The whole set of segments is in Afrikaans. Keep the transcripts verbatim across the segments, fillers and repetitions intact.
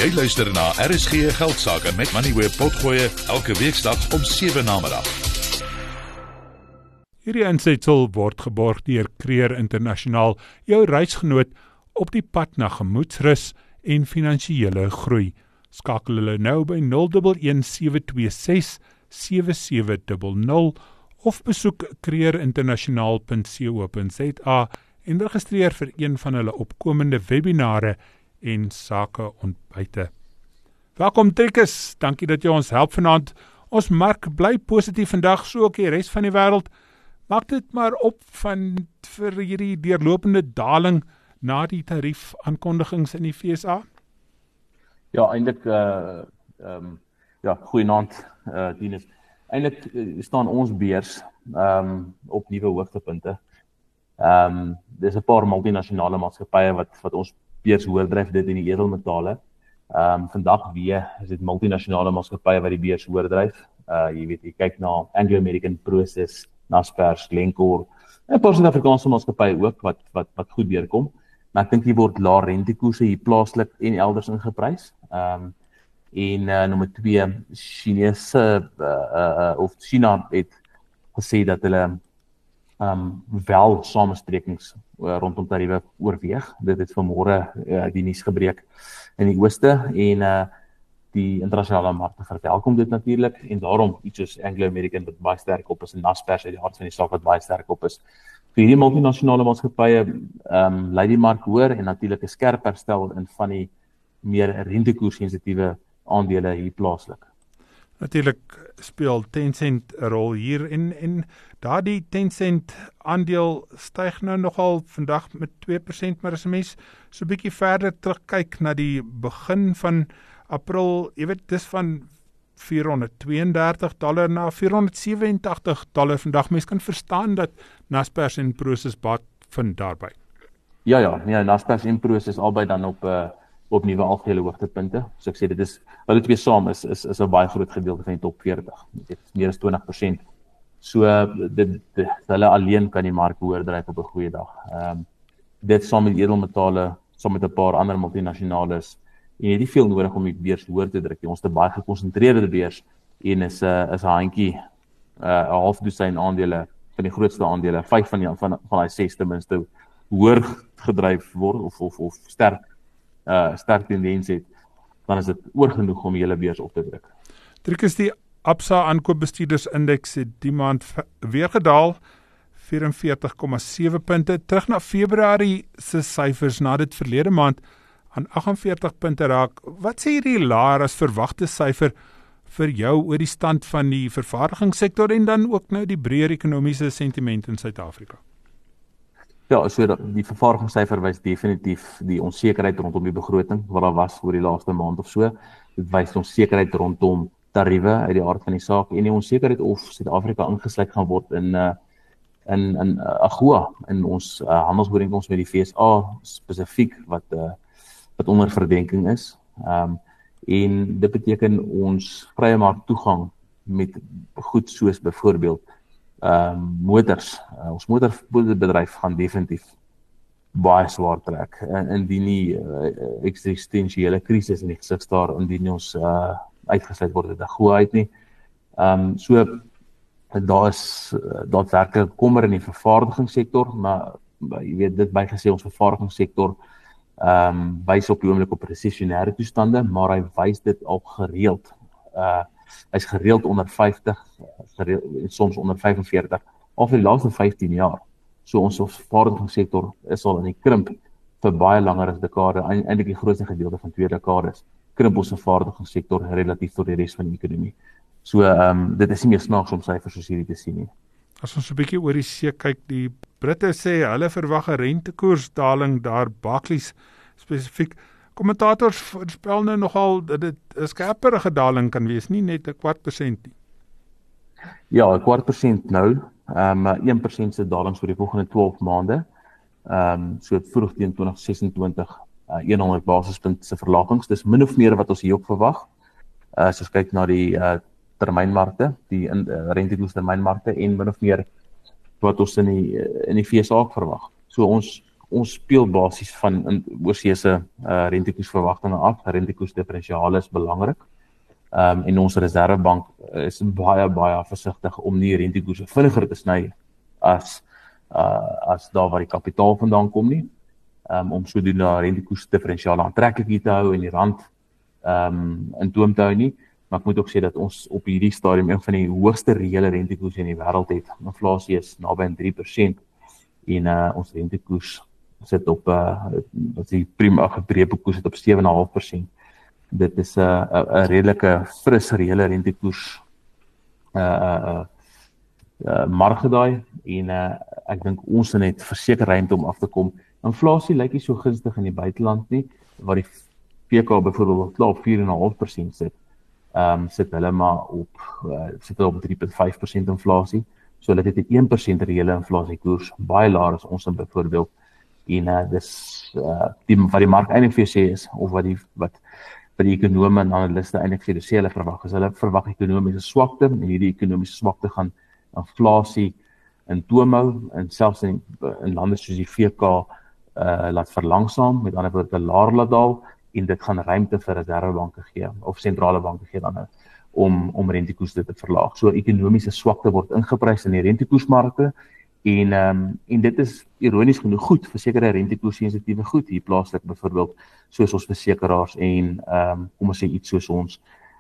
Jy luister na R S G Geldsaake met Money Web Potgoe elke weeksdag om sewe namiddag. Hierdie insetsel word geborg deur Creer Internasionaal, jou reisgenoot op die pad na gemoedsrus en finansiële groei. Skakel hulle nou by nul een een sewe twee ses sewe sewe nul nul of besoek creer internasionaal punt co punt za en registreer vir een van hulle opkomende webinare en sake ontbyte. Welkom Trikus, dankie dat jy ons help vanaand. Ons mark bly positief vandag, so ook die res van die wêreld. Maak dit maar op van vir hierdie deurlopende daling na die tariefaankondigings in die V S A? Ja, eintlik uh um, ja, goeienaand uh Dienes. Eintlik uh, staan ons beurs um op nuwe hoogtepunte. Um dis 'n paar multinasjonale maatskappye wat wat ons beurs hoordryf, dit in die edelmetale. Um vandag weer is dit multinasjonale maatskappye wat die beurs hoordryf. Uh jy weet, jy kyk na Anglo American, Prosus, Naspers, Glencore, en 'n paar Suid-Afrikaanse maatskappye ook wat wat wat goed deurkom. Maar ek dink hier word lae rentekoerse hier plaaslik en elders ingeprys. Um en uh, nommer twee, Chinese uh, uh, of China het gesê dat hulle um wel samesprekings uh, rondom tariewe oorweeg. Dit het vanmôre uh, die nuus gebreek in die ooste en uh, die internasionale markte verwelkom dit natuurlik en daarom iets soos Anglo American wat baie sterk op is en Naspers uit die hart van die saak wat baie sterk op is. Vir hierdie multinasjonale maatskappye um, lei die mark hoër en natuurlik 'n skerp herstel in van die meer rentekoerssensitiewe aandele hier plaaslik. Natuurlik speel Tencent 'n rol hier en en daardie Tencent aandeel styg nou nogal vandag met twee persent, maar as 'n mens so 'n bietjie verder terugkyk na die begin van April, jy weet, dis van vierhonderdtweeëndertig dollar na vierhonderdsewe-en-tagtig dollar vandag. Mens kan verstaan dat Naspers en Prosus baat vind daarby. Ja ja, nee, Naspers en Prosus albei dan op uh, op nuwe algehele hoogtepunte. So ek sê dit is hulle twee saam is is is 'n baie groot gedeelte van die top veertig. Dit is meer as twintig persent. So dit, dit hulle alleen kan die mark hoordryf op 'n goeie dag. Ehm um, dit saam met edelmetale, saam met 'n paar ander multinasjonales. En jy het nie veel nodig om die beurs hoër te druk. Ons het 'n baie gekonsentreerde beurs en is 'n uh, is 'n handjie 'n uh, half dosyn aandele van die grootste aandele, vyf van die van van daai ses ten minste hoër gedryf word of of of sterk uh sterk tendens het, dan is dit oorgenoeg om die hele beurs op te druk. Trikus, die Absa aankoopbestuurdersindeks het die maand weer gedaal, vyf-en-veertig komma sewe punte, terug na Februarie se syfers na dit verlede maand aan agt en veertig punte raak. Wat sê hierdie laer as verwagte syfer vir jou oor die stand van die vervaardigingssektor en dan ook nou die breër ekonomiese sentiment in Suid-Afrika? Ja, so die vervaardigingssyfer wys definitief die onsekerheid rondom die begroting wat daar was oor die laaste maand of so. Dit wys onsekerheid rondom tariewe uit die aard van die saak en die onsekerheid of Suid-Afrika ingesluit gaan word in uh, in in uh, AGOA, in ons uh, handelsooreenkoms met die V S A spesifiek wat uh, wat onder verdenking is. Um, en dit beteken ons vrye mark toegang met goed soos byvoorbeeld um, motors. Uh, ons motorbedryf gaan definitief baie swaar trek en indien nie uh, eksistensiële krisis in die gesig staar indien ons uh, uitgesluit word uit AGOA uit nie. Um, so daar is uh, daadwerklik kommer in die vervaardigingssektor, maar jy weet dit bygesê ons vervaardigingssektor Ehm um, wys op die oomblik op resessionêre toestande, maar hy wys dit al gereeld. Uh hy's gereeld onder vyftig, gereeld, soms onder vyf en veertig al vir die laaste vyftien jaar. So ons vervaardigingssektor is al in die krimp vir baie langer as dekade, eintlik die grootste gedeelte van twee dekades. Krimp ons vervaardigingssektor relatief tot die res van die ekonomie. So ehm um, dit is nie meer snaaks om syfers soos hierdie te sien nie. As ons 'n bietjie oor die see kyk, die Britte sê hulle verwag 'n rentekoersdaling daar, Barclays spesifiek. Kommentators voorspel nou nogal dat dit 'n skerperige daling kan wees, nie net 'n kwart persent nie. Ja, 'n kwart persent nou, ehm um, een persent se daling vir die volgende twaalf maande. Ehm um, so vroeg teen twintig sesentwintig, uh, honderd basispunt se verlagings. Dis min of meer wat ons hier op verwag. Uh, as ons kyk na die uh, termynmarkte, die uh, rentekoerstermynmarkte en min of meer wat ons in die in die V S A verwag. So ons ons speel basies van in oorseese uh, rentekoersverwagtinge af. Rentekoersdifferensiale is belangrik. Um, en ons Reservebank is baie, baie versigtig om nie rentekoerse vinniger te sny as, uh, as daar waar die kapitaal vandaan kom nie. Um, om sodoende rentekoersdifferensiale aantreklik te hou en die rand um, in toom te hou nie. Maar ek moet ook sê dat ons op hierdie stadium een van die hoogste reële rentekoerse in die wêreld het. Inflasie is naby aan drie persent en uh, ons rentekoers sit op uh, wat die prima gebrepe koers sit op sewe komma vyf persent. Dit is 'n uh, 'n uh, redelike fris reële rentekoers uh uh, uh marge daai en uh, ek dink ons het verseker ruimte om af te kom. Inflasie lyk nie so gunstig in die buiteland nie, waar die P K byvoorbeeld klaar op vier komma vyf persent sit. Ehm um, sit hulle maar op uh, sit hulle op drie komma vyf persent inflasie. So hulle het 'n een persent reële inflasiekoers, baie laer as ons in byvoorbeeld. En uh, dis uh, die wat die mark eintlik vir sê is of wat die wat wat die ekonome en analiste eintlik vir sê hulle verwag. As hulle verwag ekonomiese swakte en hierdie ekonomiese swakte gaan inflasie in toom hou en selfs in, in lande soos die V K uh, laat verlangsaam, met ander woorde laer laat daal en dit gaan ruimte vir reservebanke gee of sentrale banke gee dan om om rentekoerse te verlaag. So ekonomiese swakte word ingeprys in die rentekoersmarkte en um, en dit is ironies genoeg goed vir sekere rentekoerssensitiewe goed hier plaaslik, byvoorbeeld soos ons versekeraars en um, kom ons sê iets soos ons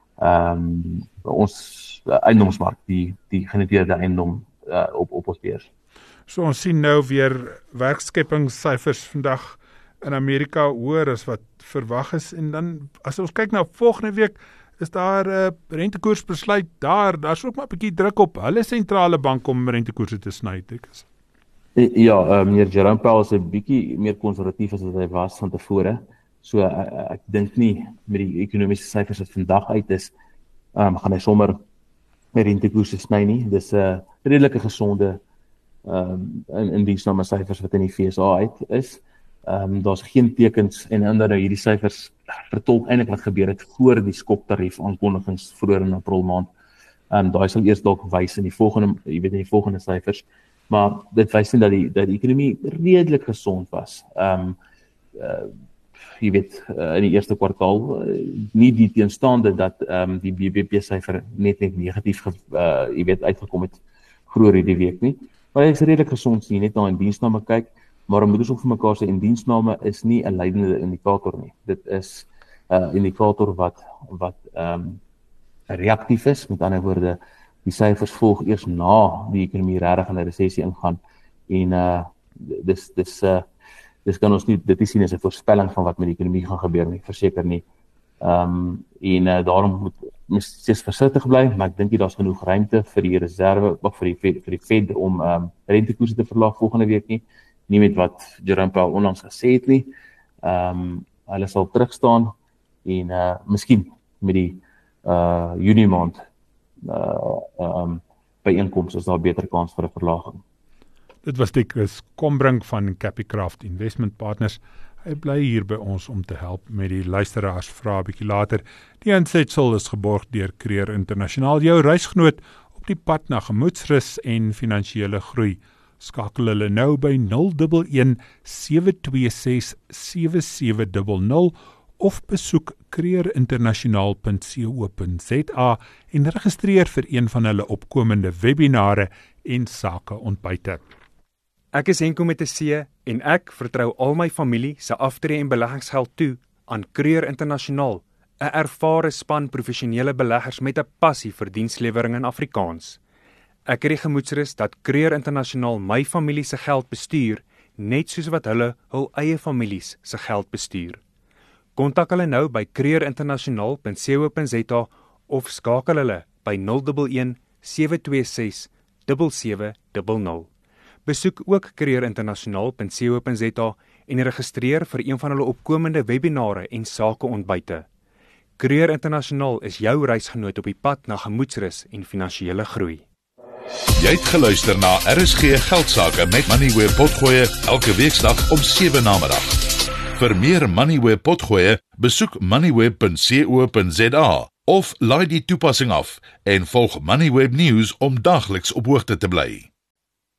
um, ons eiendomsmark, die die genoteerde eiendom uh, op op ons beurs. So ons sien nou weer werkskepingssyfers vandag in Amerika hoër as wat verwag is en dan as ons kyk na volgende week is daar 'n uh, rentekoersbesluit daar, daar's ook maar 'n bietjie druk op hulle sentrale bank om rentekoerse te sny, ek is. Ja, uh, meneer Jerome Powell is 'n bietjie meer konservatief as wat hy was van tevore. So uh, ek dink nie met die ekonomiese syfers wat vandag uit is, um, gaan hy sommer met rentekoerse sny nie. Dis 'n uh, redelike gesonde um, in in diensname syfers wat in die V S A uit is. Ehm um, daar's geen tekens en inderdaad nou hierdie syfers vertolk eintlik wat gebeur het voor die skoptarief aankondigings vroeër in April maand. Ehm um, daai sal eers dalk wys in die volgende, jy weet in die volgende syfers, maar dit wys net dat die dat die ekonomie redelik gesond was. Ehm um, uh, jy weet uh, in die eerste kwartaal uh, nie die teenstaande dat ehm um, die B B P syfer net net negatief uh, jy weet uitgekom het vroeër hierdie week nie. Maar dit is redelik gesond sien net na in diensname kyk. Maar moet ons ook vir mekaar sê, en diensname is nie 'n leidende indikator nie. Dit is 'n uh, indikator wat wat ehm um, reaktief is. Met ander woorde, die syfers volg eers na die ekonomie regtig in 'n resessie ingaan. En uh dis dis uh dis kan ons nie dit nie sien as 'n voorspelling van wat met die ekonomie gaan gebeur nie, verseker nie. Ehm um, en uh, daarom moet mens steeds versigtig bly, maar ek dink daar's genoeg ruimte vir die reserve of vir die vir die Fed om ehm um, rentekoerse te verlaag volgende week nie. Nie met wat Jerome Powell onlangs gesê het nie. Ehm um, hulle sal terugstaan en uh miskien met die uh Junie maand uh um byeenkomste is daar 'n beter kans vir 'n verlaging. Dit was Chris Combrink van Capicraft Investment Partners. Hy bly hier by ons om te help met die luisteraars vrae 'n bietjie later. Die insetsel is geborg deur Creer Internasionaal, jou reisgenoot op die pad na gemoedsrus en finansiële groei. Skakel hulle nou by nul een een sewe twee ses sewe sewe nul nul of besoek creer internasionaal punt co punt za en registreer vir een van hulle opkomende webinare en sake ontbyte. Ek is Henko met 'n C en ek vertrou al my familie se aftrede en beleggingsgeld toe aan Creer Internasionaal, 'n ervare span professionele beleggers met 'n passie vir dienslewering in Afrikaans. Ek het die gemoedsrus dat Creer Internasionaal my familie se geld bestuur, net soos wat hulle hul eie families se geld bestuur. Kontak hulle nou by creer internasionaal punt co punt za of skakel hulle by nul een een sewe twee ses sewe sewe nul nul. Besoek ook creer internasionaal punt co punt za en registreer vir een van hulle opkomende webinare en sake ontbyte. Creer Internasionaal is jou reisgenoot op die pad na gemoedsrus en finansiële groei. Jy het geluister na R S G Geldsaake met Moneyweb Potgoe elke weeksdag om sewe namiddag. Vir meer Moneyweb Potgoe, besoek moneyweb punt co punt za of laai die toepassing af en volg Moneyweb News om dagliks op hoogte te bly.